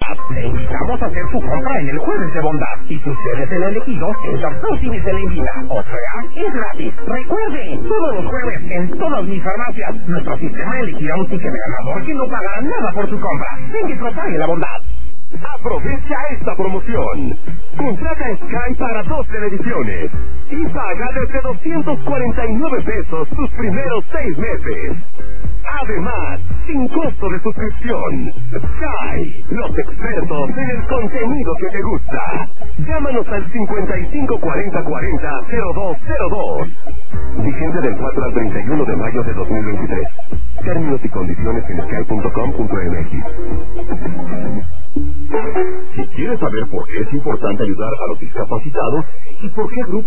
bondad. Le invitamos a hacer su compra en el jueves de bondad. Y si usted es el elegido, el doctor Simi se le invita. O sea, es gratis. Recuerde, todos los jueves en todas mis farmacias, nuestro sistema elegirá un ticket ganador que no pagará nada por su compra. Ven y propague la bondad. Aprovecha esta promoción. Contrata Sky para 2 televisiones y paga desde 249 pesos tus primeros 6 meses. Además, sin costo de suscripción. Sky, los expertos en el contenido que te gusta. Llámanos al 554040-0202. Vigente del 4 al 31 de mayo de 2023. Términos y condiciones en sky.com.mx. Si quieres saber por qué es importante ayudar a los discapacitados y por qué grupo